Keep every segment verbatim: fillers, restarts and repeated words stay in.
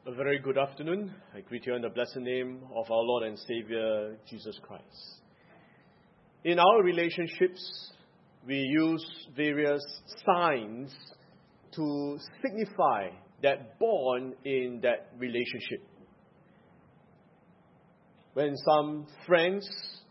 A very good afternoon. I greet you in the blessed name of our Lord and Savior, Jesus Christ. In our relationships, we use various signs to signify that bond in that relationship. When some friends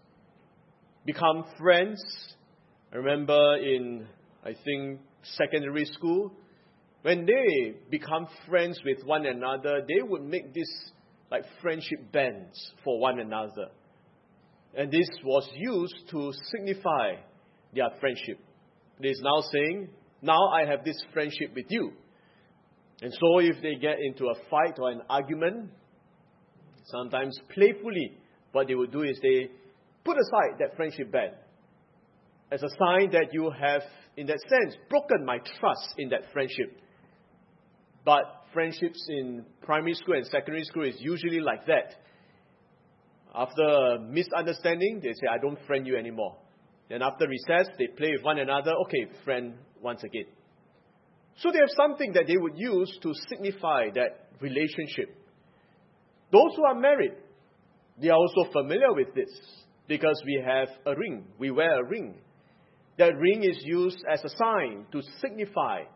become friends, I remember in, I think, secondary school, when they become friends with one another, they would make this like friendship bands for one another. And this was used to signify their friendship. It is now saying, now I have this friendship with you. And so if they get into a fight or an argument, sometimes playfully, what they would do is they put aside that friendship band as a sign that you have, in that sense, broken my trust in that friendship. But friendships in primary school and secondary school is usually like that. After a misunderstanding, they say, I don't friend you anymore. Then after recess, they play with one another. Okay, friend once again. So they have something that they would use to signify that relationship. Those who are married, they are also familiar with this because we have a ring. We wear a ring. That ring is used as a sign to signify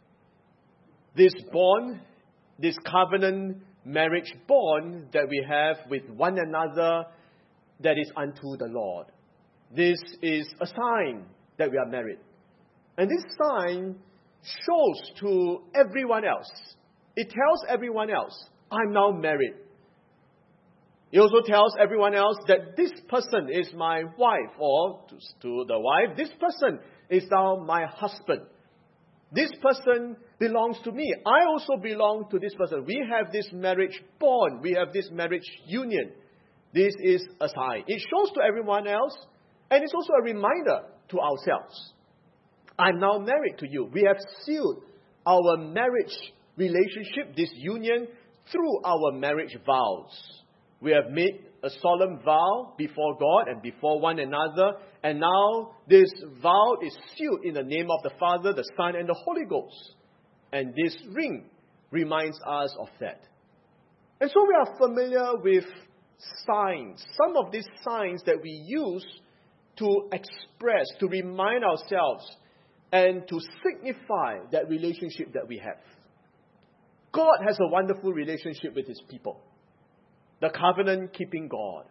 this bond, this covenant marriage bond that we have with one another that is unto the Lord. This is a sign that we are married. And this sign shows to everyone else. It tells everyone else, I'm now married. It also tells everyone else that this person is my wife, or to, to the wife, this person is now my husband. This person belongs to me. I also belong to this person. We have this marriage bond. We have this marriage union. This is a sign. It shows to everyone else, and it's also a reminder to ourselves. I'm now married to you. We have sealed our marriage relationship, this union, through our marriage vows. We have made a solemn vow before God and before one another. And now this vow is sealed in the name of the Father, the Son, and the Holy Ghost. And this ring reminds us of that. And so we are familiar with signs. Some of these signs that we use to express, to remind ourselves, and to signify that relationship that we have. God has a wonderful relationship with His people. The covenant-keeping God.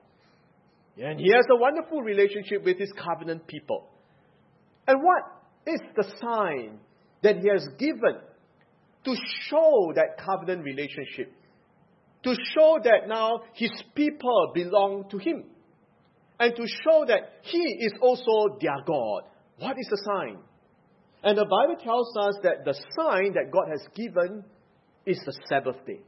And He has a wonderful relationship with His covenant people. And what is the sign that He has given to show that covenant relationship? To show that now His people belong to Him. And to show that He is also their God. What is the sign? And the Bible tells us that the sign that God has given is the Sabbath day.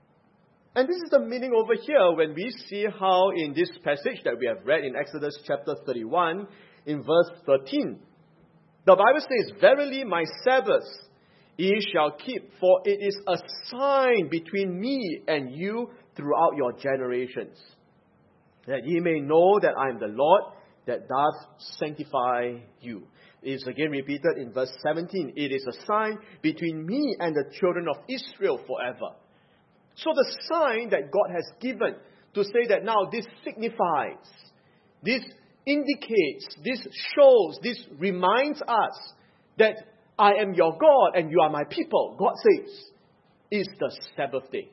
And this is the meaning over here when we see how in this passage that we have read in Exodus chapter thirty-one, in verse thirteen, the Bible says, Verily my Sabbath ye shall keep, for it is a sign between me and you throughout your generations, that ye may know that I am the Lord that doth sanctify you. It is again repeated in verse seventeen. It is a sign between me and the children of Israel forever. So the sign that God has given to say that now this signifies, this indicates, this shows, this reminds us that I am your God and you are my people, God says, is the Sabbath day.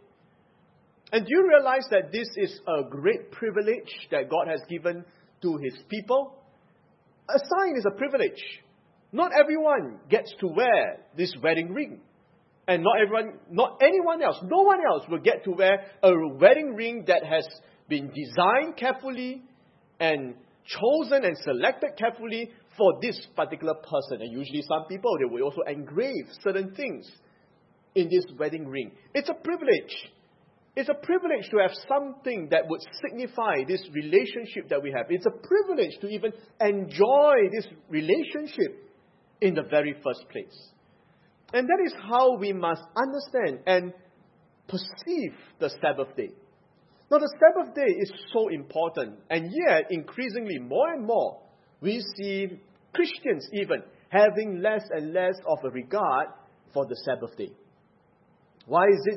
And do you realize that this is a great privilege that God has given to His people? A sign is a privilege. Not everyone gets to wear this wedding ring. And not everyone, not anyone else, no one else will get to wear a wedding ring that has been designed carefully and chosen and selected carefully for this particular person. And usually some people, they will also engrave certain things in this wedding ring. It's a privilege. It's a privilege to have something that would signify this relationship that we have. It's a privilege to even enjoy this relationship in the very first place. And that is how we must understand and perceive the Sabbath day. Now, the Sabbath day is so important, and yet, increasingly, more and more, we see Christians even having less and less of a regard for the Sabbath day. Why is it that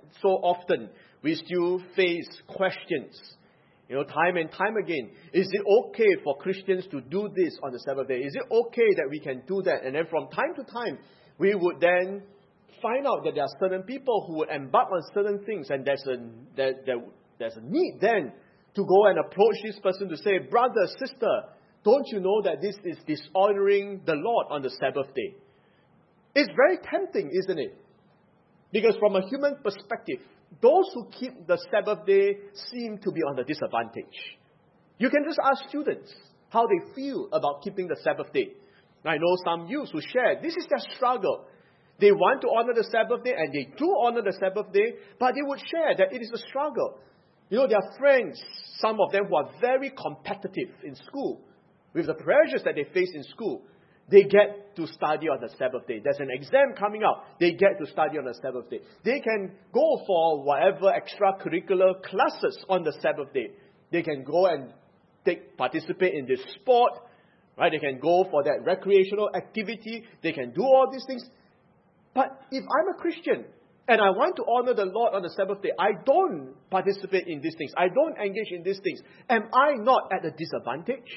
so often we still face questions. You know, time and time again, is it okay for Christians to do this on the Sabbath day? Is it okay that we can do that? And then from time to time, we would then find out that there are certain people who would embark on certain things, and there's a, there, there, there's a need then to go and approach this person to say, brother, sister, don't you know that this is dishonoring the Lord on the Sabbath day? It's very tempting, isn't it? Because from a human perspective, those who keep the Sabbath day seem to be on the disadvantage. You can just ask students how they feel about keeping the Sabbath day. I know some youths who share, this is their struggle. They want to honor the Sabbath day, and they do honor the Sabbath day, but they would share that it is a struggle. You know, their friends, some of them who are very competitive in school, with the pressures that they face in school, they get to study on the Sabbath day. There's an exam coming up. They get to study on the Sabbath day. They can go for whatever extracurricular classes on the Sabbath day. They can go and take participate in this sport. Right? They can go for that recreational activity. They can do all these things. But if I'm a Christian and I want to honor the Lord on the Sabbath day, I don't participate in these things. I don't engage in these things. Am I not at a disadvantage?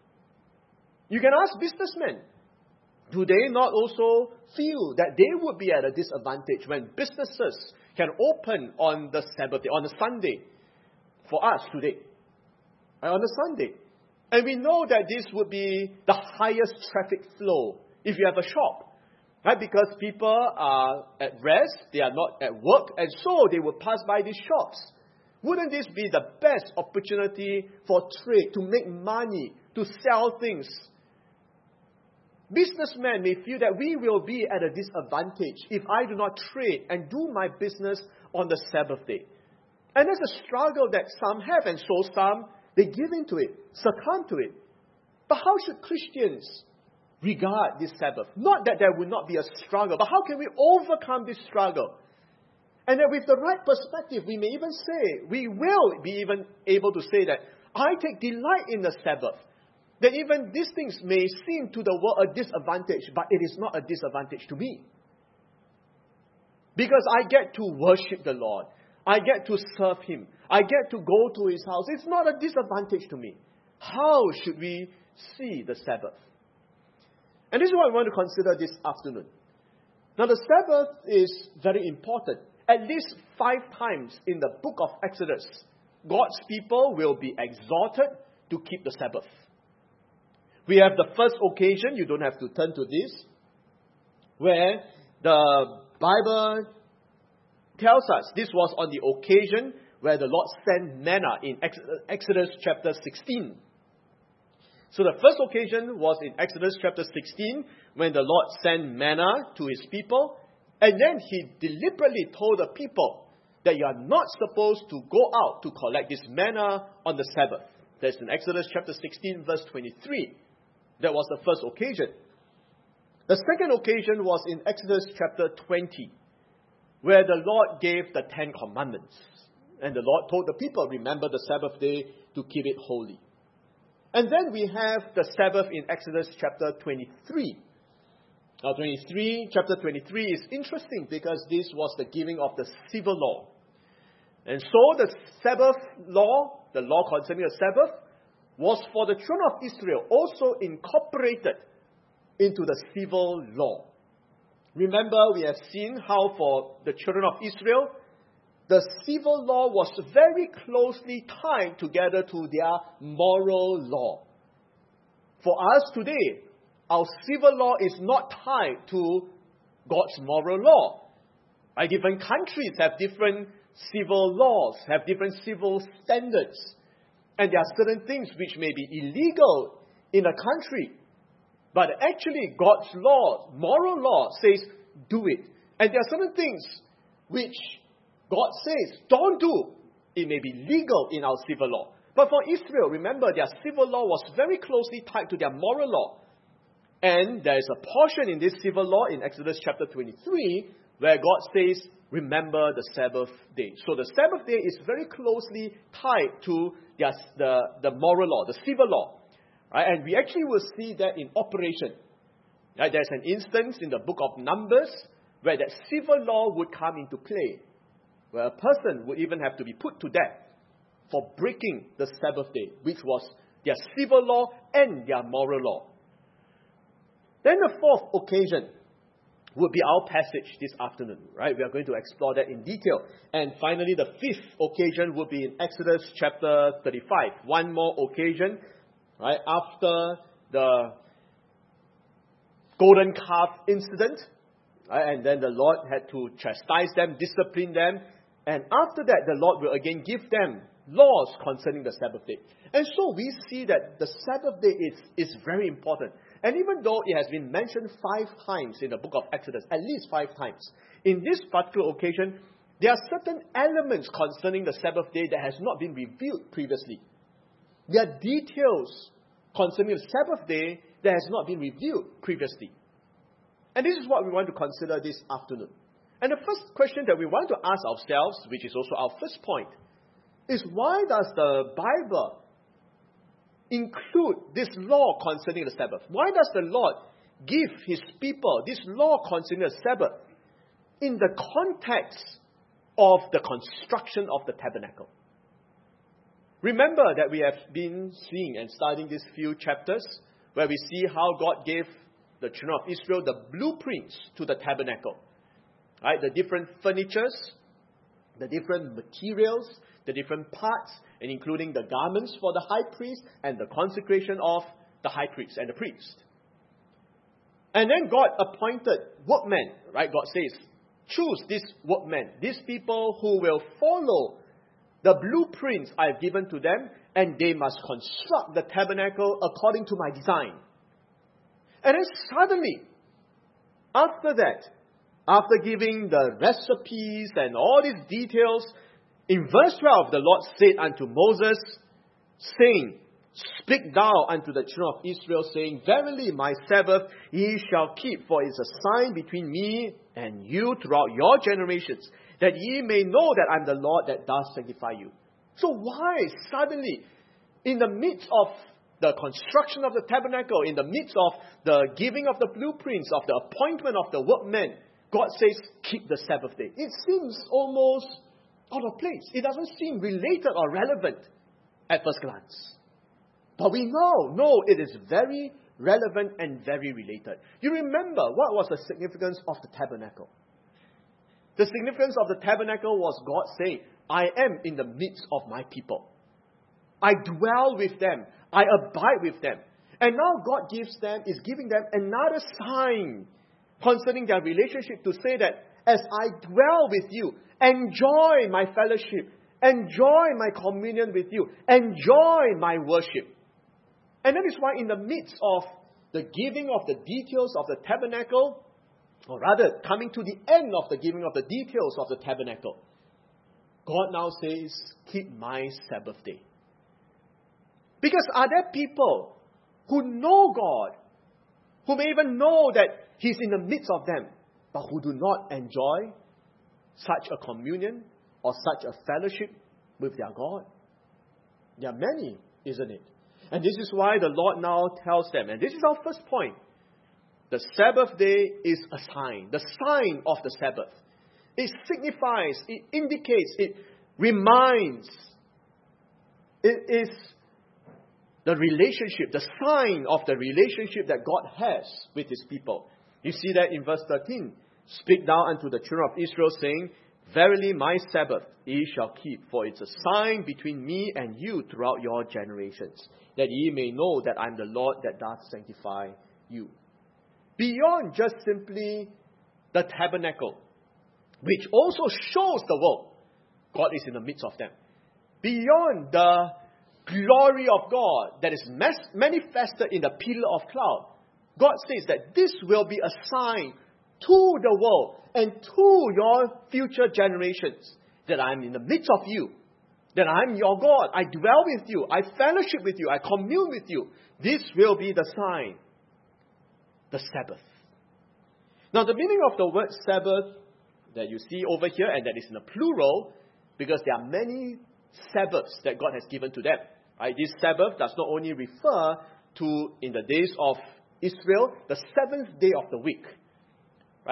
You can ask businessmen. Do they not also feel that they would be at a disadvantage when businesses can open on the Sabbath day, on a Sunday, for us today, on a Sunday? And we know that this would be the highest traffic flow if you have a shop, right? Because people are at rest, they are not at work, and so they will pass by these shops. Wouldn't this be the best opportunity for trade, to make money, to sell things? Businessmen may feel that we will be at a disadvantage if I do not trade and do my business on the Sabbath day. And there's a struggle that some have, and so some, they give into it, succumb to it. But how should Christians regard this Sabbath? Not that there will not be a struggle, but how can we overcome this struggle? And that with the right perspective, we may even say, we will be even able to say that, I take delight in the Sabbath. That even these things may seem to the world a disadvantage, but it is not a disadvantage to me. Because I get to worship the Lord. I get to serve Him. I get to go to His house. It's not a disadvantage to me. How should we see the Sabbath? And this is what I want to consider this afternoon. Now, the Sabbath is very important. At least five times in the book of Exodus, God's people will be exhorted to keep the Sabbath. We have the first occasion, you don't have to turn to this, where the Bible tells us this was on the occasion where the Lord sent manna in Exodus chapter sixteen. So the first occasion was in Exodus chapter sixteen, when the Lord sent manna to His people, and then He deliberately told the people that you are not supposed to go out to collect this manna on the Sabbath. That's in Exodus chapter sixteen, verse twenty-three. That was the first occasion. The second occasion was in Exodus chapter twenty, where the Lord gave the Ten Commandments. And the Lord told the people, remember the Sabbath day to keep it holy. And then we have the Sabbath in Exodus chapter twenty-three. Now twenty-three, chapter twenty-three is interesting because this was the giving of the civil law. And so the Sabbath law, the law concerning the Sabbath, was for the children of Israel also incorporated into the civil law. Remember, we have seen how for the children of Israel, the civil law was very closely tied together to their moral law. For us today, our civil law is not tied to God's moral law. Right? Different countries have different civil laws, have different civil standards. And there are certain things which may be illegal in a country. But actually, God's law, moral law, says, do it. And there are certain things which God says, don't do. It may be legal in our civil law. But for Israel, remember, their civil law was very closely tied to their moral law. And there is a portion in this civil law in Exodus chapter twenty-three where God says, remember the Sabbath day. So the Sabbath day is very closely tied to the, the, the moral law, the civil law. Right? And we actually will see that in operation. Right? There's an instance in the book of Numbers where that civil law would come into play. where a person would even have to be put to death for breaking the Sabbath day, which was their civil law and their moral law. Then the fourth occasion would be our passage this afternoon, right? We are going to explore that in detail. And finally, the fifth occasion would be in Exodus chapter thirty-five. One more occasion, right? After the golden calf incident, right? And then the Lord had to chastise them, discipline them. And after that, the Lord will again give them laws concerning the Sabbath day. And so we see that the Sabbath day is, is very important. And even though it has been mentioned five times in the book of Exodus, at least five times, in this particular occasion, there are certain elements concerning the Sabbath day that has not been revealed previously. There are details concerning the Sabbath day that has not been revealed previously. And this is what we want to consider this afternoon. And the first question that we want to ask ourselves, which is also our first point, is why does the Bible include this law concerning the Sabbath? Why does the Lord give His people this law concerning the Sabbath in the context of the construction of the tabernacle? Remember that we have been seeing and studying these few chapters where we see how God gave the children of Israel the blueprints to the tabernacle. Right? The different furnitures, the different materials, the different parts, and including the garments for the high priest and the consecration of the high priest and the priest. And then God appointed workmen, right? God says, choose these workmen, these people who will follow the blueprints I have given to them, and they must construct the tabernacle according to my design. And then suddenly, after that, after giving the recipes and all these details, in verse twelve, the Lord said unto Moses, saying, Speak thou unto the children of Israel, saying, Verily my Sabbath ye shall keep, for it is a sign between me and you throughout your generations, that ye may know that I am the Lord that does sanctify you. So why suddenly, in the midst of the construction of the tabernacle, in the midst of the giving of the blueprints, of the appointment of the workmen, God says, keep the Sabbath day? It seems almost out of place. It doesn't seem related or relevant at first glance. But we know, no, it is very relevant and very related. You remember what was the significance of the tabernacle? The significance of the tabernacle was God saying, I am in the midst of my people. I dwell with them. I abide with them. And now God gives them, is giving them another sign concerning their relationship to say that as I dwell with you, enjoy my fellowship, enjoy my communion with you, enjoy my worship. And that is why in the midst of the giving of the details of the tabernacle, or rather coming to the end of the giving of the details of the tabernacle, God now says, keep my Sabbath day. Because are there people who know God, who may even know that He's in the midst of them, but who do not enjoy such a communion or such a fellowship with their God? There are many, isn't it? And this is why the Lord now tells them, and this is our first point, the Sabbath day is a sign, the sign of the Sabbath. It signifies, it indicates, it reminds. It is the relationship, the sign of the relationship that God has with His people. You see that in verse thirteen. Speak thou unto the children of Israel, saying, Verily my Sabbath ye shall keep, for it's a sign between me and you throughout your generations, that ye may know that I am the Lord that doth sanctify you. Beyond just simply the tabernacle, which also shows the world God is in the midst of them. Beyond the glory of God that is manifested in the pillar of cloud, God says that this will be a sign to the world and to your future generations that I am in the midst of you, that I am your God, I dwell with you, I fellowship with you, I commune with you. This will be the sign, the Sabbath. Now the meaning of the word Sabbath that you see over here, and that is in the plural, because there are many Sabbaths that God has given to them. Right? This Sabbath does not only refer to, in the days of Israel, the seventh day of the week. Right?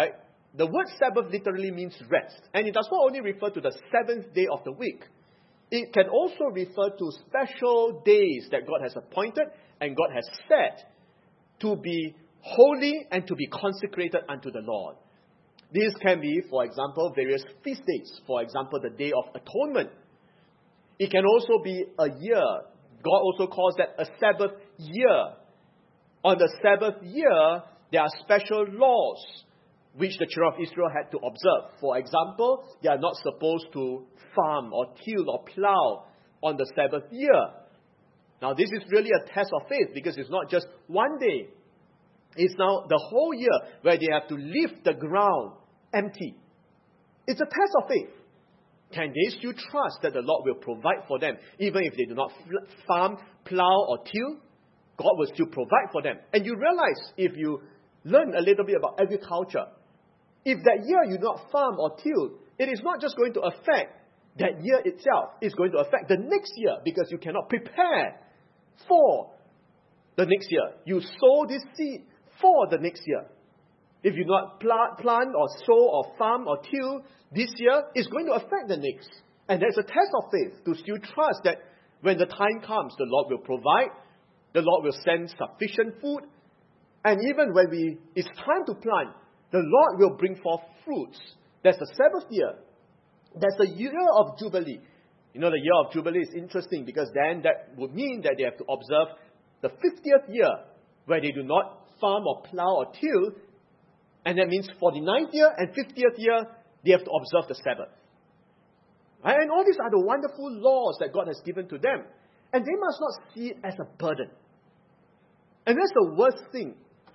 The word Sabbath literally means rest. And it does not only refer to the seventh day of the week. It can also refer to special days that God has appointed and God has set to be holy and to be consecrated unto the Lord. These can be, for example, various feast days. For example, the Day of Atonement. It can also be a year. God also calls that a Sabbath year. On the Sabbath year, there are special laws which the children of Israel had to observe. For example, they are not supposed to farm or till or plow on the Sabbath year. Now, this is really a test of faith because it's not just one day. It's now the whole year where they have to leave the ground empty. It's a test of faith. Can they still trust that the Lord will provide for them, even if they do not farm, plow, or till? God will still provide for them. And you realize, if you learn a little bit about agriculture, if that year you do not farm or till, it is not just going to affect that year itself. It's going to affect the next year because you cannot prepare for the next year. You sow this seed for the next year. If you do not plant, plant or sow or farm or till this year, it's going to affect the next. And there's a test of faith to still trust that when the time comes, the Lord will provide, the Lord will send sufficient food, and even when we it's time to plant, the Lord will bring forth fruits. There's a Sabbath year. There's a year of Jubilee. You know, the year of Jubilee is interesting because then that would mean that they have to observe the fiftieth year where they do not farm or plow or till. And that means forty-ninth year and fiftieth year, they have to observe the Sabbath. Right? And all these are the wonderful laws that God has given to them. And they must not see it as a burden. And that's the worst thing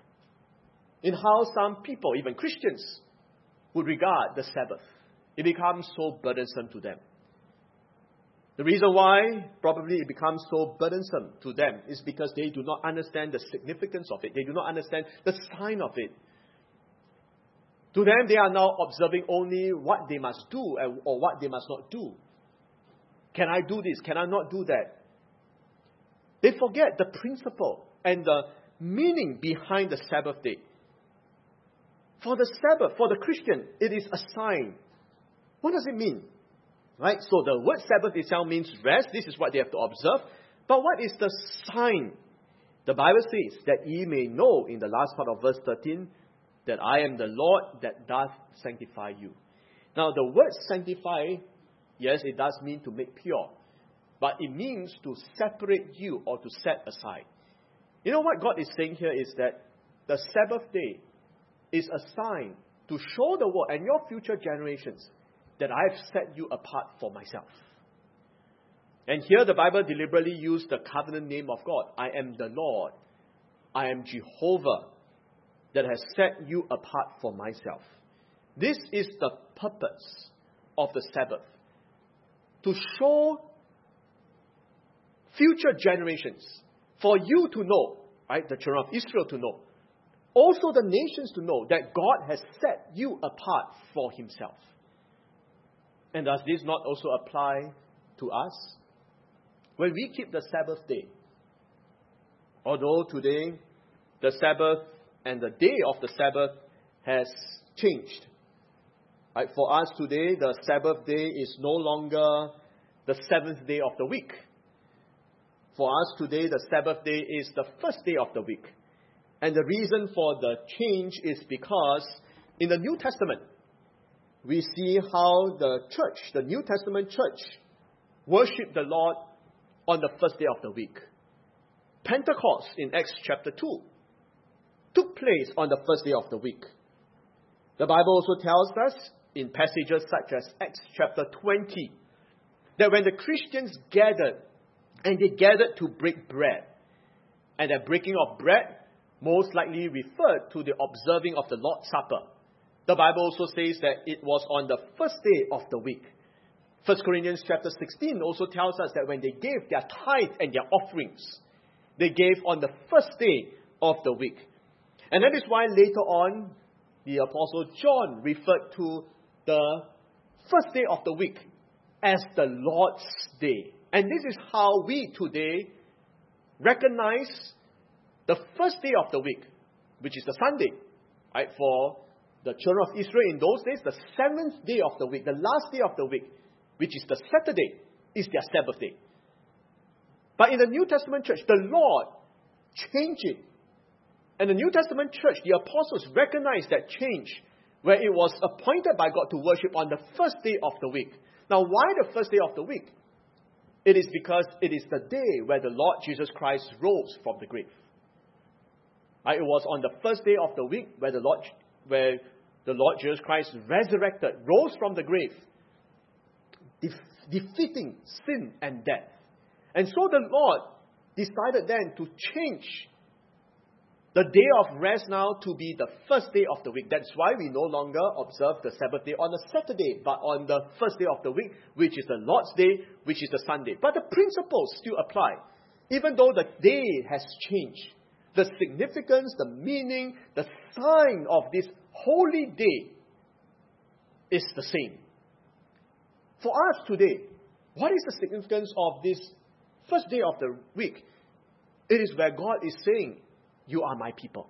in how some people, even Christians, would regard the Sabbath. It becomes so burdensome to them. The reason why probably it becomes so burdensome to them is because they do not understand the significance of it. They do not understand the sign of it. To them, they are now observing only what they must do or what they must not do. Can I do this? Can I not do that? They forget the principle and the meaning behind the Sabbath day. For the Sabbath, for the Christian, it is a sign. What does it mean? Right? So the word Sabbath itself means rest. This is what they have to observe. But what is the sign? The Bible says that ye may know in the last part of verse thirteen that I am the Lord that doth sanctify you. Now the word sanctify, yes, it does mean to make pure. But it means to separate you or to set aside. You know what God is saying here is that the Sabbath day is a sign to show the world and your future generations that I have set you apart for myself. And here the Bible deliberately used the covenant name of God. I am the Lord. I am Jehovah that has set you apart for myself. This is the purpose of the Sabbath. To show future generations, for you to know, right, the children of Israel to know, also the nations to know that God has set you apart for himself. And does this not also apply to us? When we keep the Sabbath day, although today the Sabbath and the day of the Sabbath has changed. Right? For us today, the Sabbath day is no longer the seventh day of the week. For us today, the Sabbath day is the first day of the week. And the reason for the change is because in the New Testament, we see how the church, the New Testament church, worshiped the Lord on the first day of the week. Pentecost in Acts chapter two took place on the first day of the week. The Bible also tells us in passages such as Acts chapter twenty that when the Christians gathered, and they gathered to break bread, and that breaking of bread most likely referred to the observing of the Lord's Supper. The Bible also says that it was on the first day of the week. First Corinthians chapter sixteen also tells us that when they gave their tithe and their offerings, they gave on the first day of the week. And that is why later on, the Apostle John referred to the first day of the week as the Lord's Day. And this is how we today recognize the first day of the week, which is the Sunday, right, for the children of Israel in those days, the seventh day of the week, the last day of the week, which is the Saturday, is their Sabbath day. But in the New Testament church, the Lord changed it. And the New Testament church, the apostles recognized that change, where it was appointed by God to worship on the first day of the week. Now, why the first day of the week? It is because it is the day where the Lord Jesus Christ rose from the grave. Right? It was on the first day of the week where the Lord, where the Lord Jesus Christ resurrected, rose from the grave, def- defeating sin and death. And so the Lord decided then to change the day of rest now to be the first day of the week. That's why we no longer observe the Sabbath day on a Saturday, but on the first day of the week, which is the Lord's day, which is the Sunday. But the principles still apply. Even though the day has changed, the significance, the meaning, the sign of this holy day is the same. For us today, what is the significance of this first day of the week? It is where God is saying, you are my people.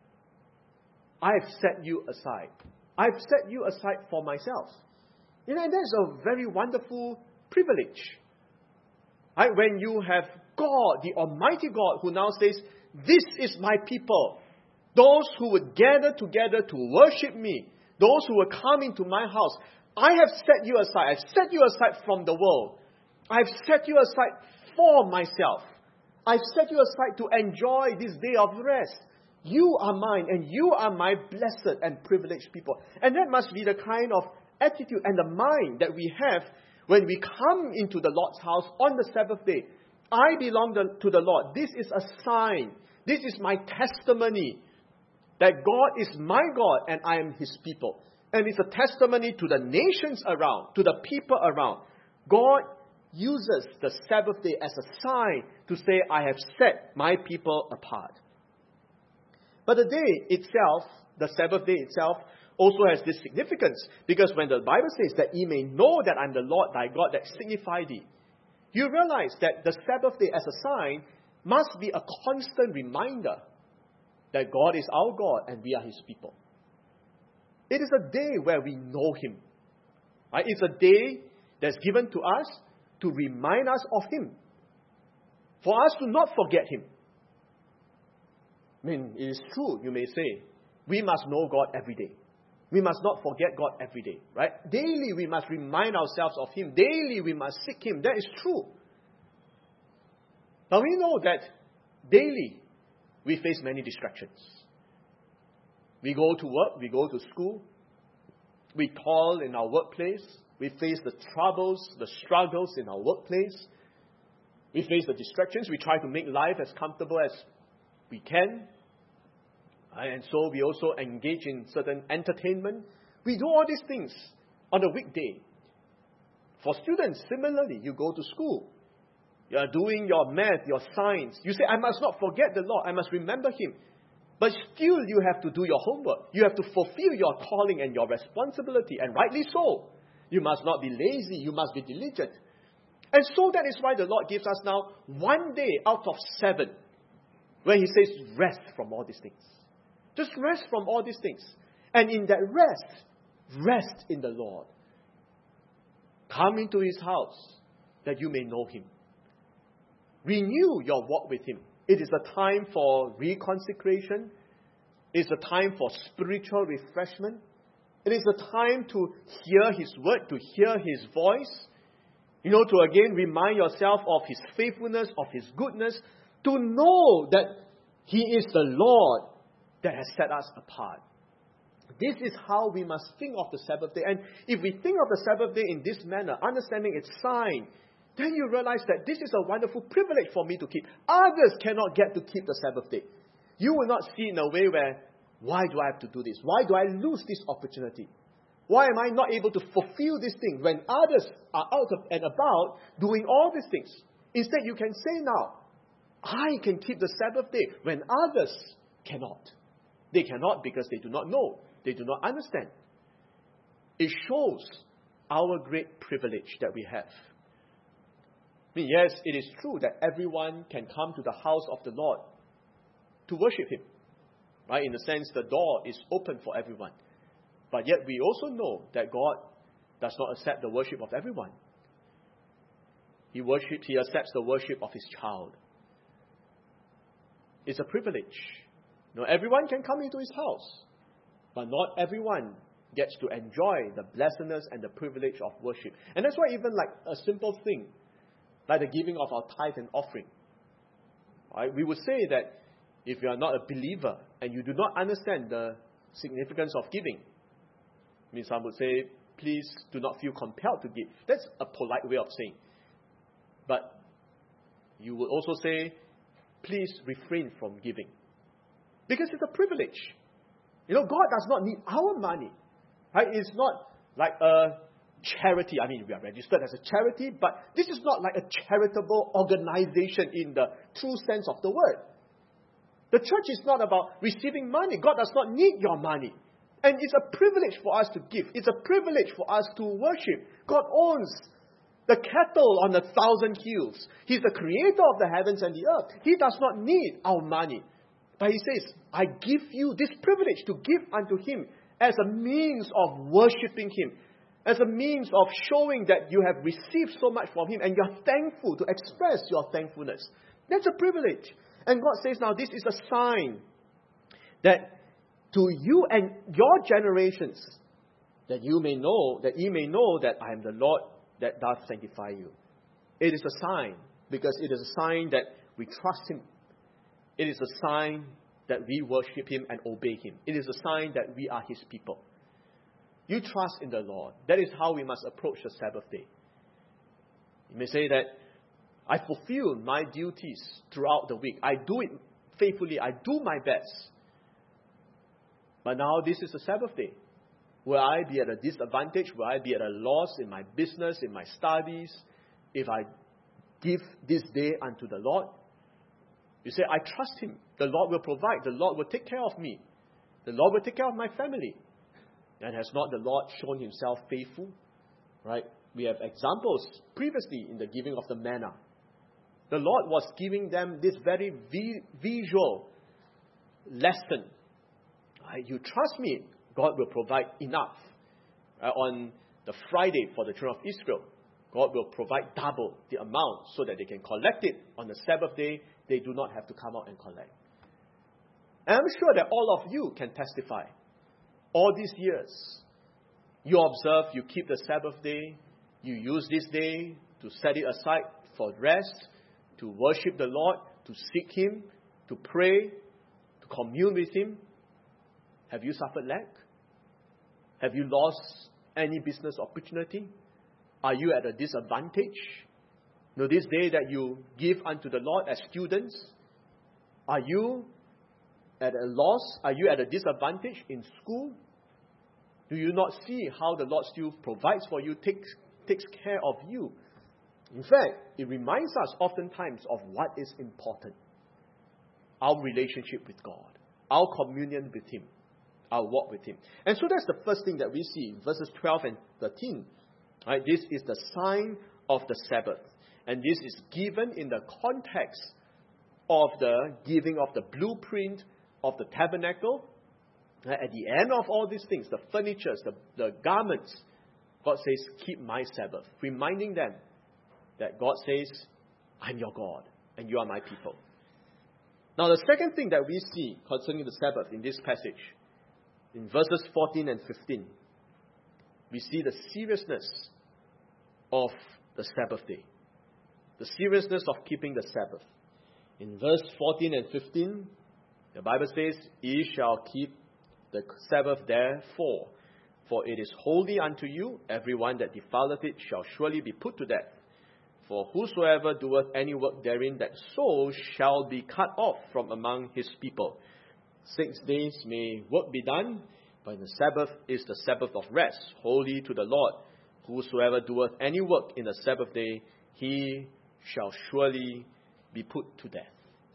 I have set you aside. I have set you aside for myself. You know, and that's a very wonderful privilege. Right? When you have God, the Almighty God, who now says, this is my people. Those who would gather together to worship me. Those who will come into my house. I have set you aside. I've set you aside from the world. I've set you aside for myself. I've set you aside to enjoy this day of rest. You are mine and you are my blessed and privileged people. And that must be the kind of attitude and the mind that we have when we come into the Lord's house on the Sabbath day. I belong to the Lord. This is a sign. This is my testimony that God is my God and I am His people. And it's a testimony to the nations around, to the people around. God uses the Sabbath day as a sign to say, I have set my people apart. But the day itself, the Sabbath day itself, also has this significance. Because when the Bible says that ye may know that I'm the Lord thy God that signify thee, you realize that the Sabbath day as a sign must be a constant reminder that God is our God and we are His people. It is a day where we know Him. Right? It's a day that's given to us to remind us of Him. For us to not forget Him. I mean, it is true, you may say, we must know God every day. We must not forget God every day, right? Daily we must remind ourselves of Him. Daily we must seek Him. That is true. But we know that daily we face many distractions. We go to work, we go to school, we toil in our workplace, we face the troubles, the struggles in our workplace, we face the distractions, we try to make life as comfortable as we can. And so we also engage in certain entertainment. We do all these things on a weekday. For students, similarly, you go to school. You are doing your math, your science. You say, I must not forget the Lord. I must remember Him. But still you have to do your homework. You have to fulfill your calling and your responsibility. And rightly so. You must not be lazy. You must be diligent. And so that is why the Lord gives us now one day out of seven, where He says, rest from all these things. Just rest from all these things. And in that rest, rest in the Lord. Come into His house that you may know Him. Renew your walk with Him. It is a time for reconsecration. It is a time for spiritual refreshment. It is a time to hear His word, to hear His voice. You know, to again remind yourself of His faithfulness, of His goodness. To know that He is the Lord that has set us apart. This is how we must think of the Sabbath day. And if we think of the Sabbath day in this manner, understanding its sign, then you realize that this is a wonderful privilege for me to keep. Others cannot get to keep the Sabbath day. You will not see in a way where, why do I have to do this? Why do I lose this opportunity? Why am I not able to fulfill this thing when others are out and about doing all these things? Instead, you can say now, I can keep the Sabbath day when others cannot. They cannot because they do not know. They do not understand. It shows our great privilege that we have. I mean, yes, it is true that everyone can come to the house of the Lord to worship Him. Right? In the sense, the door is open for everyone. But yet we also know that God does not accept the worship of everyone. He worships, He accepts the worship of His child. It's a privilege. Now, everyone can come into His house, but not everyone gets to enjoy the blessedness and the privilege of worship. And that's why even like a simple thing, like the giving of our tithe and offering, right? We would say that if you are not a believer and you do not understand the significance of giving, I mean, some would say, please do not feel compelled to give. That's a polite way of saying. But you would also say, please refrain from giving. Because it's a privilege. You know, God does not need our money. Right? It's not like a charity. I mean, we are registered as a charity, but this is not like a charitable organization in the true sense of the word. The church is not about receiving money. God does not need your money. And it's a privilege for us to give. It's a privilege for us to worship. God owns the cattle on a thousand hills. He's the creator of the heavens and the earth. He does not need our money. But He says, I give you this privilege to give unto Him as a means of worshipping Him, as a means of showing that you have received so much from Him and you are thankful, to express your thankfulness. That's a privilege. And God says now this is a sign that to you and your generations, that you may know, that ye may know that I am the Lord that doth sanctify you. It is a sign, because it is a sign that we trust Him. It is a sign that we worship Him and obey Him. It is a sign that we are His people. You trust in the Lord. That is how we must approach the Sabbath day. You may say that I fulfill my duties throughout the week. I do it faithfully. I do my best. But now this is a Sabbath day. Will I be at a disadvantage? Will I be at a loss in my business, in my studies, if I give this day unto the Lord? You say, I trust Him. The Lord will provide. The Lord will take care of me. The Lord will take care of my family. And has not the Lord shown Himself faithful? Right? We have examples previously in the giving of the manna. The Lord was giving them this very vi- visual lesson. Right? You trust me, God will provide enough. Right? On the Friday for the children of Israel, God will provide double the amount so that they can collect it on the Sabbath day. They do not have to come out and collect. And I'm sure that all of you can testify. All these years, you observe, you keep the Sabbath day, you use this day to set it aside for rest, to worship the Lord, to seek Him, to pray, to commune with Him. Have you suffered lack? Have you lost any business opportunity? Are you at a disadvantage? Now, this day that you give unto the Lord as students, are you at a loss? Are you at a disadvantage in school? Do you not see how the Lord still provides for you, takes, takes care of you? In fact, it reminds us oftentimes of what is important. Our relationship with God, our communion with Him, our walk with Him. And so that's the first thing that we see in verses twelve and thirteen. Right? This is the sign of the Sabbath. And this is given in the context of the giving of the blueprint of the tabernacle. At the end of all these things, the furnitures, the, the garments, God says, keep my Sabbath. Reminding them that God says, I'm your God and you are my people. Now the second thing that we see concerning the Sabbath in this passage, in verses fourteen and fifteen, we see the seriousness of the Sabbath day. The seriousness of keeping the Sabbath. In verse fourteen and fifteen, the Bible says, ye shall keep the Sabbath therefore, for it is holy unto you. Everyone that defileth it shall surely be put to death. For whosoever doeth any work therein, that so shall be cut off from among his people. Six days may work be done, but the Sabbath is the Sabbath of rest, holy to the Lord. Whosoever doeth any work in the Sabbath day, he shall surely be put to death.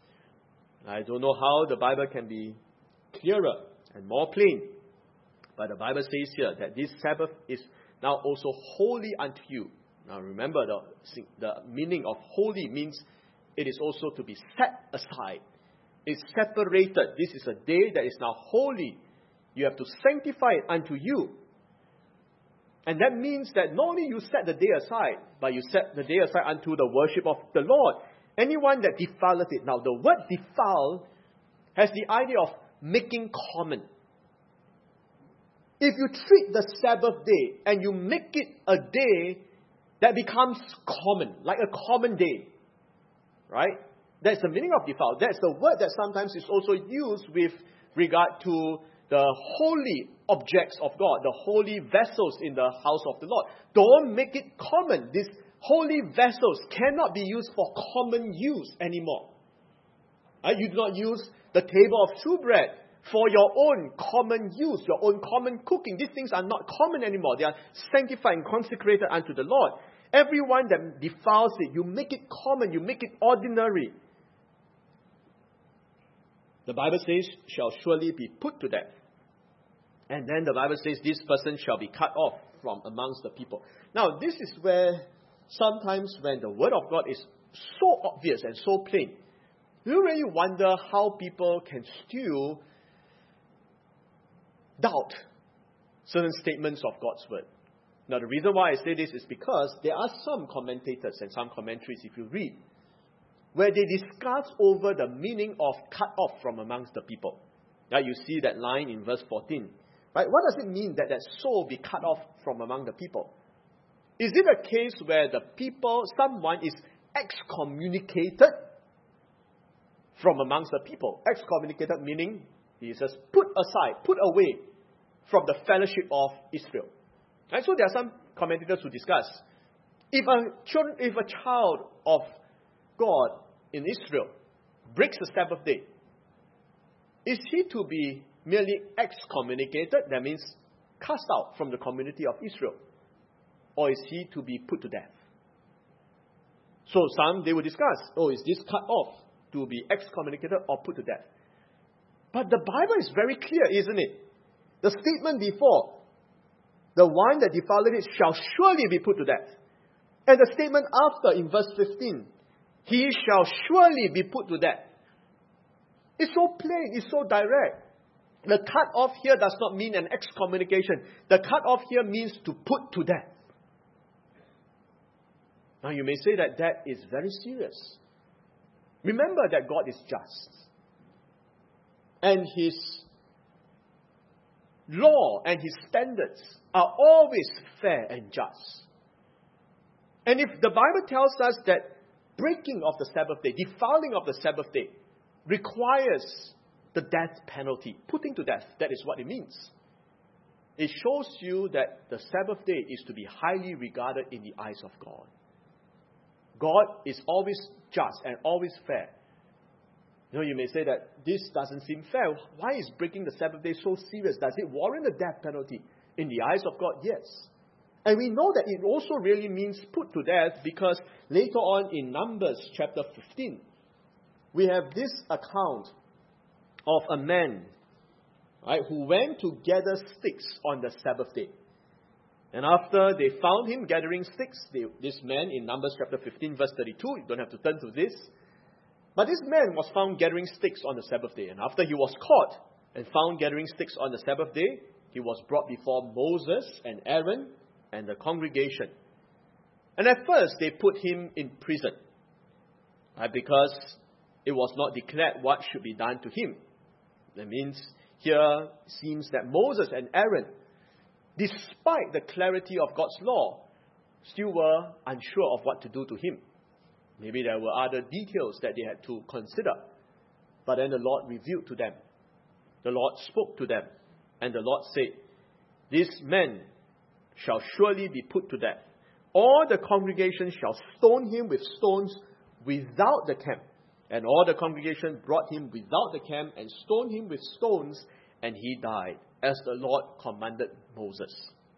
I don't know how the Bible can be clearer and more plain, but the Bible says here that this Sabbath is now also holy unto you. Now remember, the, the meaning of holy means it is also to be set aside. It's separated. This is a day that is now holy. You have to sanctify it unto you. And that means that not only you set the day aside, but you set the day aside unto the worship of the Lord. Anyone that defileth it. Now, the word defile has the idea of making common. If you treat the Sabbath day and you make it a day that becomes common, like a common day, right? That's the meaning of defile. That's the word that sometimes is also used with regard to the holy objects of God, the holy vessels in the house of the Lord. Don't make it common. These holy vessels cannot be used for common use anymore. Uh, you do not use the table of shewbread for your own common use, your own common cooking. These things are not common anymore. They are sanctified and consecrated unto the Lord. Everyone that defiles it, you make it common, you make it ordinary. The Bible says, shall surely be put to death. And then the Bible says, this person shall be cut off from amongst the people. Now, this is where sometimes when the word of God is so obvious and so plain, you really wonder how people can still doubt certain statements of God's word. Now, the reason why I say this is because there are some commentators and some commentaries, if you read, where they discuss over the meaning of cut off from amongst the people. Now, you see that line in verse fourteen. Right? What does it mean that that soul be cut off from among the people? Is it a case where the people, someone is excommunicated from amongst the people? Excommunicated meaning he says put aside, put away from the fellowship of Israel. Right? So there are some commentators who discuss if a children, if a child of God in Israel breaks the Sabbath day, is he to be merely excommunicated, that means cast out from the community of Israel? Or is he to be put to death? So some, they will discuss, oh, is this cut off to be excommunicated or put to death? But the Bible is very clear, isn't it? The statement before, the one that defileth it shall surely be put to death. And the statement after, in verse fifteen, he shall surely be put to death. It's so plain, it's so direct. The cut off here does not mean an excommunication. The cut off here means to put to death. Now you may say that that is very serious. Remember that God is just. And His law and His standards are always fair and just. And if the Bible tells us that breaking of the Sabbath day, defiling of the Sabbath day, requires the death penalty, putting to death, that is what it means. It shows you that the Sabbath day is to be highly regarded in the eyes of God. God is always just and always fair. You know, you may say that this doesn't seem fair. Why is breaking the Sabbath day so serious? Does it warrant a death penalty? In the eyes of God, yes. And we know that it also really means put to death because later on in Numbers chapter fifteen, we have this account of a man, right, who went to gather sticks on the Sabbath day. And after they found him gathering sticks, they, this man in Numbers chapter fifteen verse thirty-two, you don't have to turn to this, but this man was found gathering sticks on the Sabbath day. And after he was caught and found gathering sticks on the Sabbath day, he was brought before Moses and Aaron and the congregation. And at first they put him in prison, right, because it was not declared what should be done to him. That means here it seems that Moses and Aaron, despite the clarity of God's law, still were unsure of what to do to him. Maybe there were other details that they had to consider. But then the Lord revealed to them. The Lord spoke to them. And the Lord said, this man shall surely be put to death. All the congregation shall stone him with stones without the camp. And all the congregation brought him without the camp and stoned him with stones, and he died, as the Lord commanded Moses.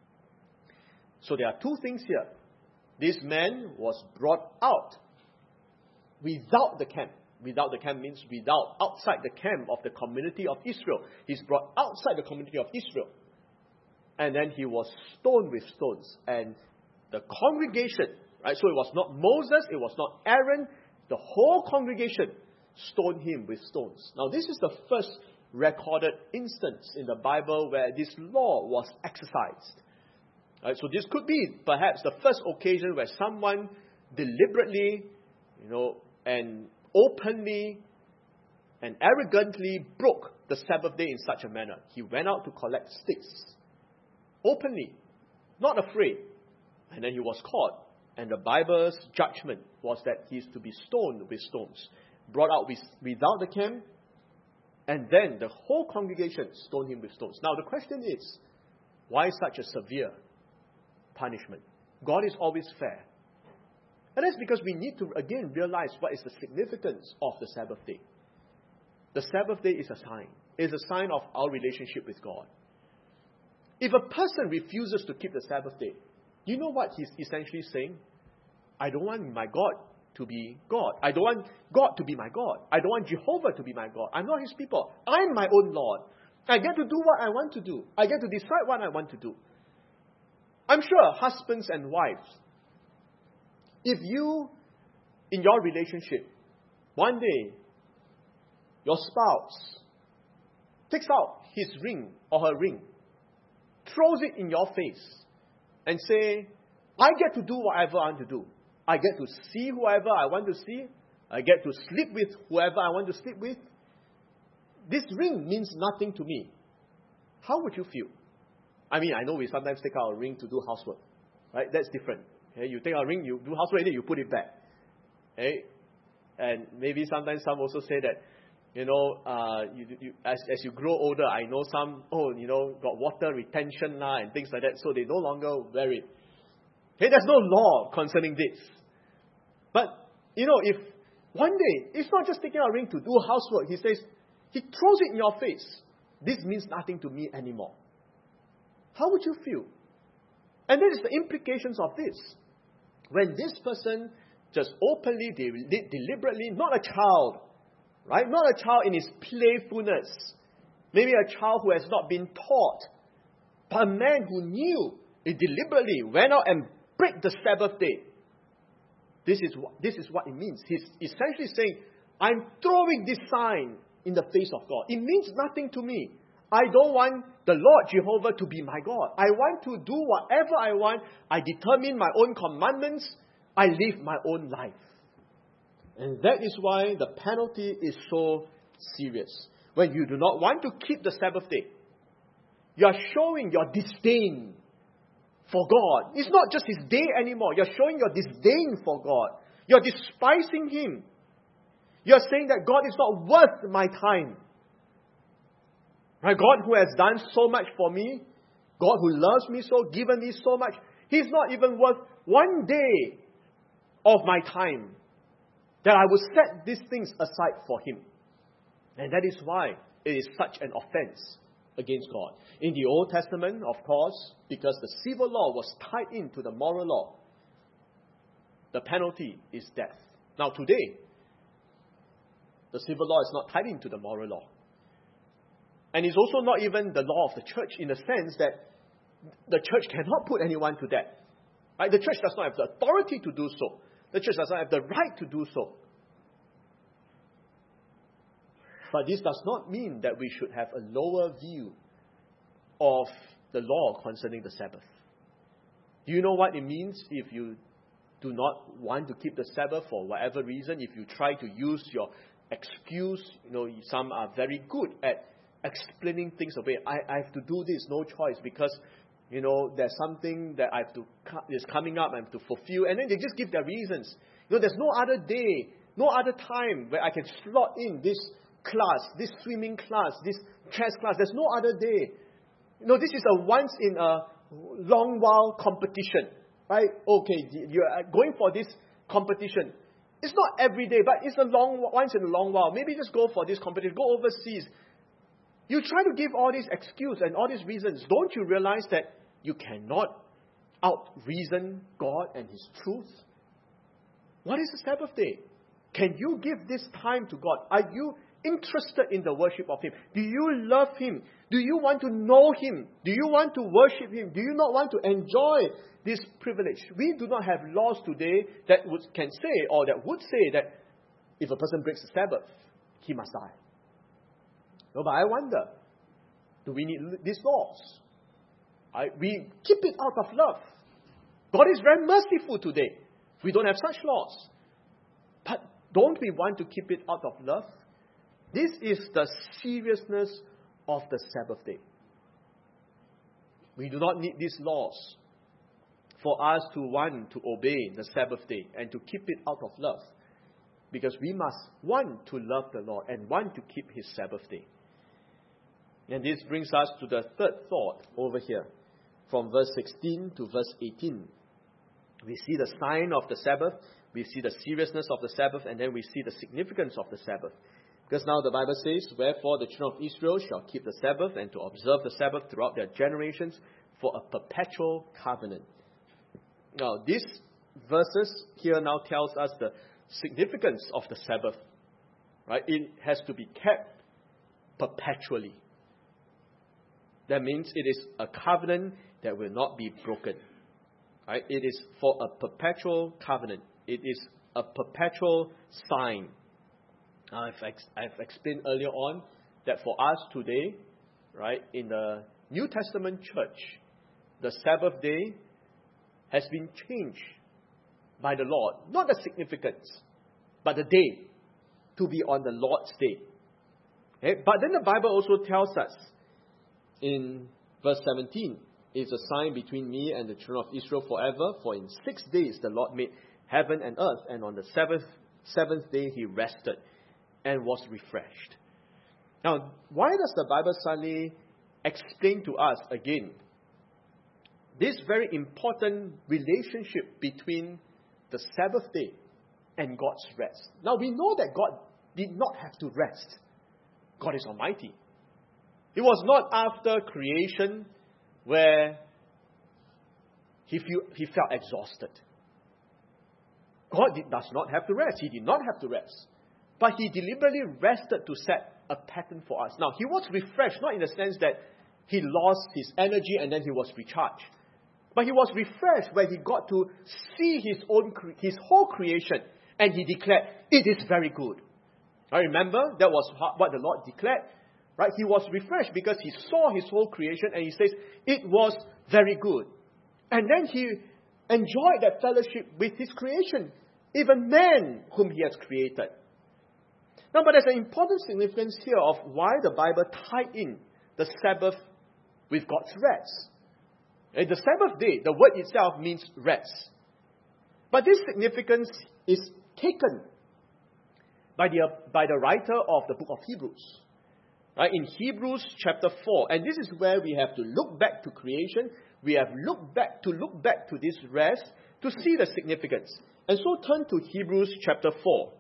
So there are two things here. This man was brought out without the camp. Without the camp means without, outside the camp of the community of Israel. He's brought outside the community of Israel. And then he was stoned with stones. And the congregation, right? So it was not Moses, it was not Aaron. The whole congregation stoned him with stones. Now this is the first recorded instance in the Bible where this law was exercised. Right, so this could be perhaps the first occasion where someone deliberately, you know, and openly and arrogantly broke the Sabbath day in such a manner. He went out to collect sticks, openly, not afraid. And then he was caught. And the Bible's judgment was that he is to be stoned with stones, brought out with, without the camp, and then the whole congregation stoned him with stones. Now the question is, why such a severe punishment? God is always fair. And that's because we need to again realize what is the significance of the Sabbath day. The Sabbath day is a sign. It is a sign of our relationship with God. If a person refuses to keep the Sabbath day, you know what he's essentially saying? I don't want my God to be God. I don't want God to be my God. I don't want Jehovah to be my God. I'm not his people. I'm my own Lord. I get to do what I want to do. I get to decide what I want to do. I'm sure husbands and wives, if you, in your relationship, one day, your spouse takes out his ring or her ring, throws it in your face, and say, I get to do whatever I want to do. I get to see whoever I want to see. I get to sleep with whoever I want to sleep with. This ring means nothing to me. How would you feel? I mean, I know we sometimes take out a ring to do housework. Right? That's different. Okay? You take out a ring, you do housework, then you put it back. Okay? And maybe sometimes some also say that, you know, uh, you, you, as, as you grow older, I know some, oh, you know, got water retention lah and things like that, so they no longer wear it. Okay, there's no law concerning this. But, you know, if one day, it's not just taking out a ring to do housework. He says, he throws it in your face. This means nothing to me anymore. How would you feel? And that is the implications of this. When this person just openly, de- deliberately, not a child, right? Not a child in his playfulness. Maybe a child who has not been taught. But a man who knew, he deliberately went out and break the Sabbath day. This is, what, this is what it means. He's essentially saying, I'm throwing this sign in the face of God. It means nothing to me. I don't want the Lord Jehovah to be my God. I want to do whatever I want. I determine my own commandments. I live my own life. And that is why the penalty is so serious. When you do not want to keep the Sabbath day, you are showing your disdain for God. It's not just His day anymore. You're showing your disdain for God. You're despising Him. You're saying that God is not worth my time. Right? God who has done so much for me, God who loves me so, given me so much, He's not even worth one day of my time. That I will set these things aside for Him. And that is why it is such an offense against God. In the Old Testament, of course, because the civil law was tied into the moral law, the penalty is death. Now today, the civil law is not tied into the moral law. And it's also not even the law of the church in the sense that the church cannot put anyone to death. Right? The church does not have the authority to do so. The church does not have the right to do so. But this does not mean that we should have a lower view of the law concerning the Sabbath. Do you know what it means if you do not want to keep the Sabbath for whatever reason? If you try to use your excuse, you know, some are very good at explaining things away. I, I have to do this, no choice, because, you know, there's something that I have to, is coming up, I have to fulfill. And then they just give their reasons. You know, there's no other day, no other time where I can slot in this class, this swimming class, this chess class. There's no other day. You know, this is a once in a long while competition, right? Okay, you're going for this competition. It's not every day, but it's a long, once in a long while. Maybe just go for this competition, go overseas. You try to give all these excuses and all these reasons. Don't you realize that you cannot out-reason God and His truth? What is the Sabbath day? Can you give this time to God? Are you interested in the worship of Him? Do you love Him? Do you want to know Him? Do you want to worship Him? Do you not want to enjoy this privilege? We do not have laws today that would, can say or that would say that if a person breaks the Sabbath, he must die. No, but I wonder, do we need these laws? I, we keep it out of love. God is very merciful today. We don't have such laws. But don't we want to keep it out of love? This is the seriousness of the Sabbath day. We do not need these laws for us to want to obey the Sabbath day and to keep it out of love. Because we must want to love the Lord and want to keep His Sabbath day. And this brings us to the third thought over here. From verse sixteen to verse eighteen. We see the sign of the Sabbath, we see the seriousness of the Sabbath, and then we see the significance of the Sabbath. Because now the Bible says, "Wherefore the children of Israel shall keep the Sabbath and to observe the Sabbath throughout their generations for a perpetual covenant." Now, these verses here now tells us the significance of the Sabbath. Right? It has to be kept perpetually. That means it is a covenant that will not be broken. Right? It is for a perpetual covenant. It is a perpetual sign. I've, ex- I've explained earlier on that for us today, right, in the New Testament church, the Sabbath day has been changed by the Lord. Not the significance, but the day to be on the Lord's day. Okay? But then the Bible also tells us in verse seventeen, "It's a sign between me and the children of Israel forever, for in six days the Lord made heaven and earth, and on the seventh, seventh day He rested and was refreshed." Now, why does the Bible suddenly explain to us again this very important relationship between the Sabbath day and God's rest? Now, we know that God did not have to rest. God is almighty. It was not after creation where he, feel, he felt exhausted. God did, does not have to rest. He did not have to rest. But He deliberately rested to set a pattern for us. Now, He was refreshed, not in the sense that He lost His energy and then He was recharged. But He was refreshed when He got to see His own, His whole creation. And He declared, "It is very good." I remember that was what the Lord declared. Right? He was refreshed because He saw His whole creation and He says, "It was very good." And then He enjoyed that fellowship with His creation, even man whom He has created. Now, but there's an important significance here of why the Bible tied in the Sabbath with God's rest. And the Sabbath day, the word itself means rest. But this significance is taken by the, by the writer of the book of Hebrews. Right? In Hebrews chapter four, and this is where we have to look back to creation. We have looked back to look back to this rest to see the significance. And so turn to Hebrews chapter four.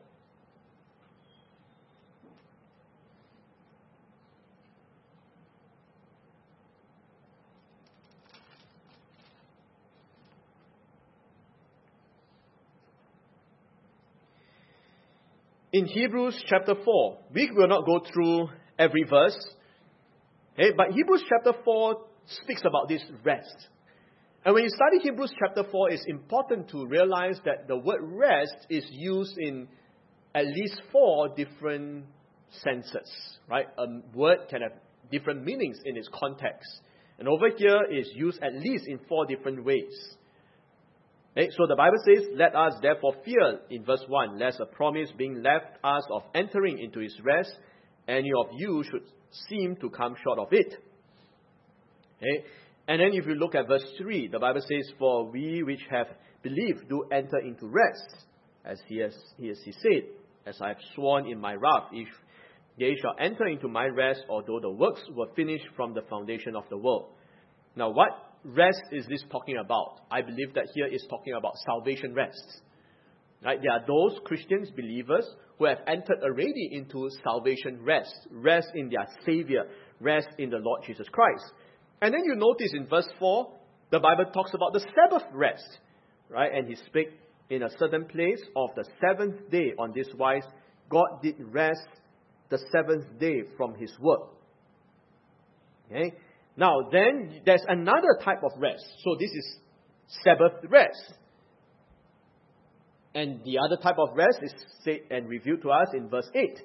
In Hebrews chapter four, we will not go through every verse, okay, but Hebrews chapter four speaks about this rest. And when you study Hebrews chapter four, it's important to realize that the word rest is used in at least four different senses, right? A word can have different meanings in its context. And over here is used at least in four different ways. Okay, so the Bible says, "Let us therefore fear," in verse one, "lest a promise being left us of entering into His rest, any of you should seem to come short of it." Okay? And then if you look at verse three, the Bible says, "For we which have believed do enter into rest, as he has, he has he said, as I have sworn in my wrath, if they shall enter into my rest, although the works were finished from the foundation of the world." Now, what rest is this talking about? I believe that here is talking about salvation rest. Right? There are those Christians, believers, who have entered already into salvation rest. Rest in their Savior. Rest in the Lord Jesus Christ. And then you notice in verse four, the Bible talks about the Sabbath rest. Right? And He spake in a certain place of the seventh day. On this wise, God did rest the seventh day from His work. Okay? Now, then, there's another type of rest. So this is Sabbath rest. And the other type of rest is said and revealed to us in verse eight.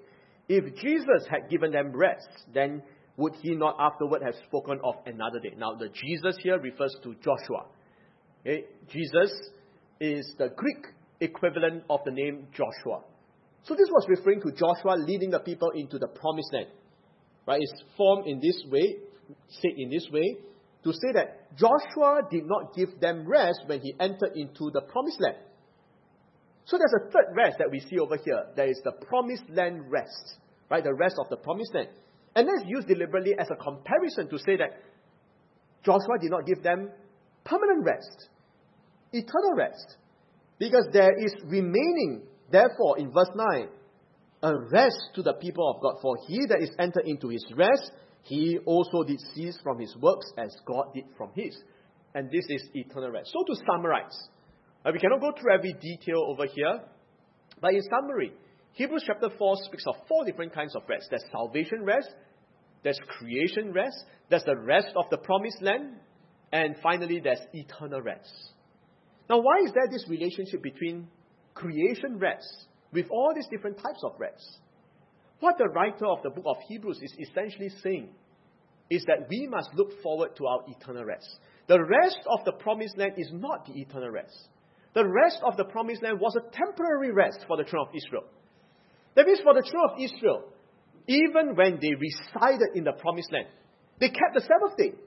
If Jesus had given them rest, then would he not afterward have spoken of another day? Now, the Jesus here refers to Joshua. Okay? Jesus is the Greek equivalent of the name Joshua. So this was referring to Joshua leading the people into the promised land. Right? It's formed in this way, said in this way, to say that Joshua did not give them rest when he entered into the promised land. So there's a third rest that we see over here. There is the promised land rest. Right? The rest of the promised land. And that's used deliberately as a comparison to say that Joshua did not give them permanent rest, eternal rest. Because there is remaining, therefore, in verse nine, a rest to the people of God. For he that is entered into his rest, he also did cease from his works as God did from his. And this is eternal rest. So to summarize, uh, we cannot go through every detail over here, but in summary, Hebrews chapter four speaks of four different kinds of rest. There's salvation rest, there's creation rest, there's the rest of the promised land, and finally there's eternal rest. Now, why is there this relationship between creation rest with all these different types of rest? What the writer of the book of Hebrews is essentially saying is that we must look forward to our eternal rest. The rest of the promised land is not the eternal rest. The rest of the promised land was a temporary rest for the children of Israel. That means for the children of Israel, even when they resided in the promised land, they kept the Sabbath day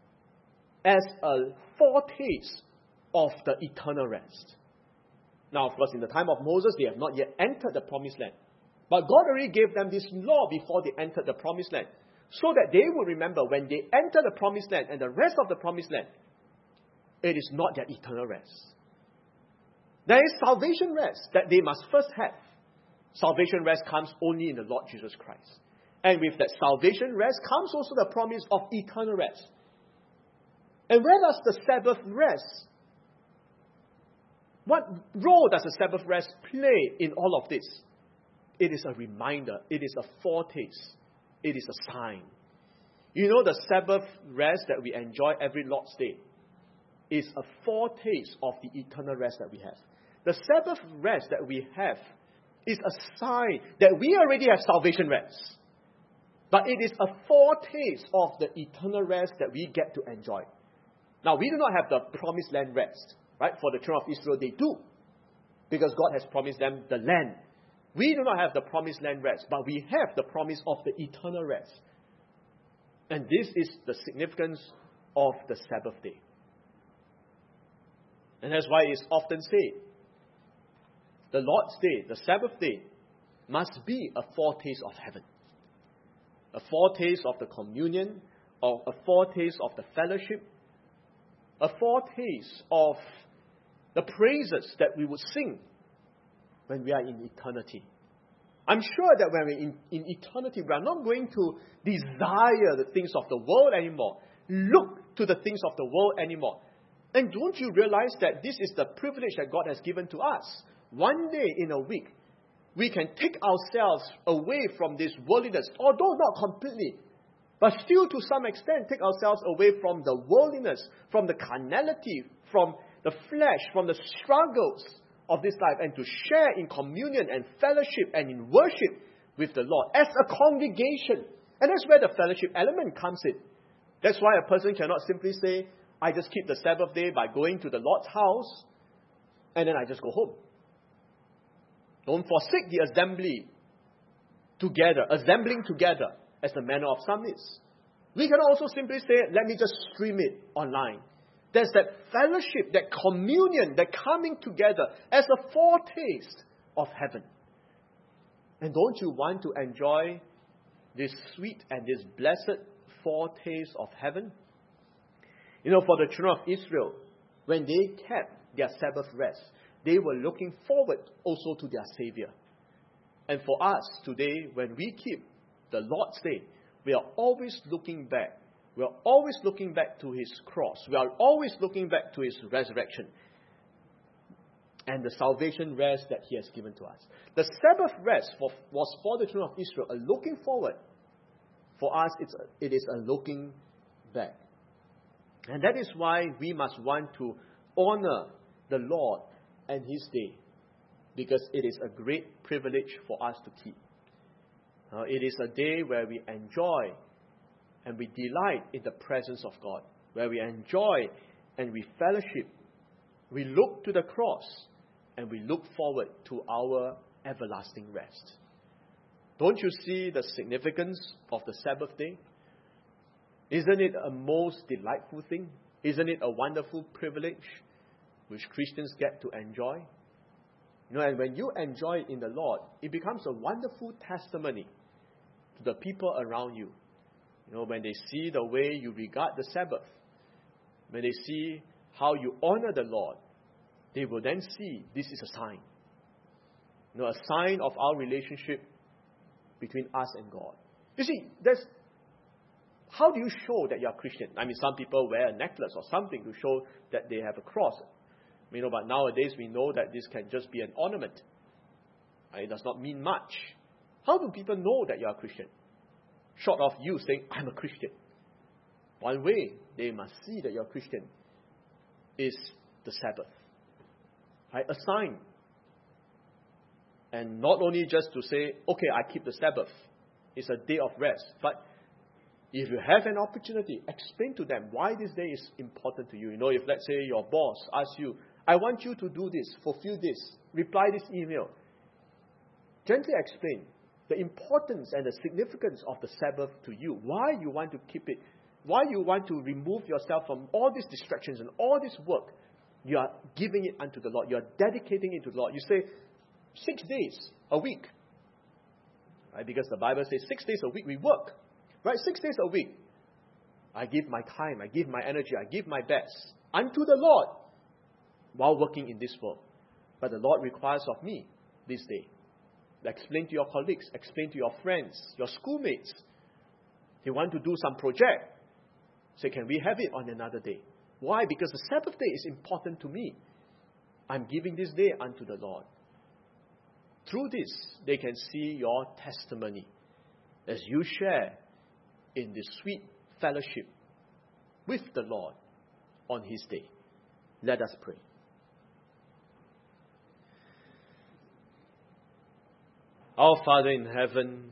as a foretaste of the eternal rest. Now, of course, in the time of Moses, they have not yet entered the promised land. But God already gave them this law before they entered the promised land, so that they will remember when they enter the promised land and the rest of the promised land, it is not their eternal rest. There is salvation rest that they must first have. Salvation rest comes only in the Lord Jesus Christ. And with that salvation rest comes also the promise of eternal rest. And where does the Sabbath rest? What role does the Sabbath rest play in all of this? It is a reminder. It is a foretaste. It is a sign. You know, the Sabbath rest that we enjoy every Lord's Day is a foretaste of the eternal rest that we have. The Sabbath rest that we have is a sign that we already have salvation rest. But it is a foretaste of the eternal rest that we get to enjoy. Now, we do not have the promised land rest. Right? For the children of Israel, they do. Because God has promised them the land. We do not have the promised land rest, but we have the promise of the eternal rest. And this is the significance of the Sabbath day. And that's why it's often said, the Lord's day, the Sabbath day, must be a foretaste of heaven. A foretaste of the communion, or a foretaste of the fellowship, a foretaste of the praises that we would sing when we are in eternity. I'm sure that when we're in, in eternity, we are not going to desire the things of the world anymore, look to the things of the world anymore. And don't you realize that this is the privilege that God has given to us? One day in a week, we can take ourselves away from this worldliness, although not completely, but still to some extent take ourselves away from the worldliness, from the carnality, from the flesh, from the struggles of this life, and to share in communion and fellowship and in worship with the Lord as a congregation. And that's where the fellowship element comes in. That's why a person cannot simply say, I just keep the Sabbath day by going to the Lord's house and then I just go home. Don't forsake the assembly together, assembling together, as the manner of some is. We can also simply say, let me just stream it online. There's that fellowship, that communion, that coming together as a foretaste of heaven. And don't you want to enjoy this sweet and this blessed foretaste of heaven? You know, for the children of Israel, when they kept their Sabbath rest, they were looking forward also to their Savior. And for us today, when we keep the Lord's Day, we are always looking back. We are always looking back to His cross. We are always looking back to His resurrection and the salvation rest that He has given to us. The Sabbath rest for, was for the children of Israel a looking forward. For us, it's a, it is a looking back. And that is why we must want to honor the Lord and His day, because it is a great privilege for us to keep. Uh, it is a day where we enjoy and we delight in the presence of God, where we enjoy and we fellowship. We look to the cross and we look forward to our everlasting rest. Don't you see the significance of the Sabbath day? Isn't it a most delightful thing? Isn't it a wonderful privilege which Christians get to enjoy? You know, and when you enjoy it in the Lord, it becomes a wonderful testimony to the people around you. You know, when they see the way you regard the Sabbath, when they see how you honor the Lord, they will then see this is a sign. You know, a sign of our relationship between us and God. You see, there's how do you show that you're Christian? I mean, some people wear a necklace or something to show that they have a cross. You know, but nowadays we know that this can just be an ornament. It does not mean much. How do people know that you are a Christian? Short of you saying, I'm a Christian. One way they must see that you're a Christian is the Sabbath. Right? A sign. And not only just to say, okay, I keep the Sabbath. It's a day of rest. But if you have an opportunity, explain to them why this day is important to you. You know, if let's say your boss asks you, I want you to do this, fulfill this, reply this email. Gently explain the importance and the significance of the Sabbath to you. Why you want to keep it. Why you want to remove yourself from all these distractions and all this work. You are giving it unto the Lord. You are dedicating it to the Lord. You say, six days a week. Right? Because the Bible says six days a week we work. Right? Six days a week. I give my time, I give my energy, I give my best unto the Lord while working in this world. But the Lord requires of me this day. Explain to your colleagues, explain to your friends, your schoolmates. They want to do some project. Say, can we have it on another day? Why? Because the Sabbath day is important to me. I'm giving this day unto the Lord. Through this, they can see your testimony as you share in this sweet fellowship with the Lord on His day. Let us pray. Our Father in heaven,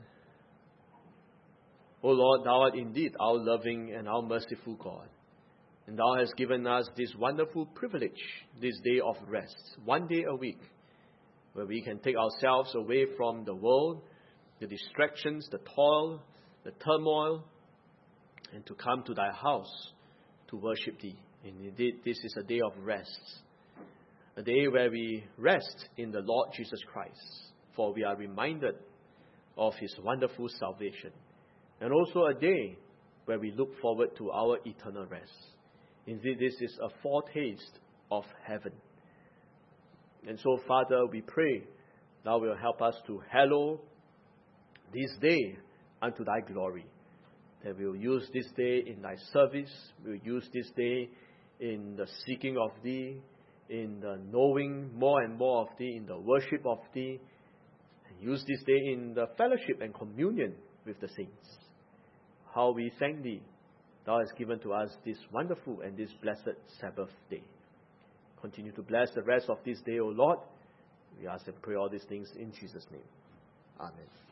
O Lord, Thou art indeed our loving and our merciful God. And Thou hast given us this wonderful privilege, this day of rest, one day a week, where we can take ourselves away from the world, the distractions, the toil, the turmoil, and to come to Thy house to worship Thee. And indeed, this is a day of rest, a day where we rest in the Lord Jesus Christ, for we are reminded of His wonderful salvation, and also a day where we look forward to our eternal rest. Indeed, this is a foretaste of heaven. And so, Father, we pray Thou will help us to hallow this day unto Thy glory. That we will use this day in Thy service. We will use this day in the seeking of Thee, in the knowing more and more of Thee, in the worship of Thee. And use this day in the fellowship and communion with the saints. How we thank Thee. Thou hast given to us this wonderful and this blessed Sabbath day. Continue to bless the rest of this day, O Lord. We ask and pray all these things in Jesus' name. Amen.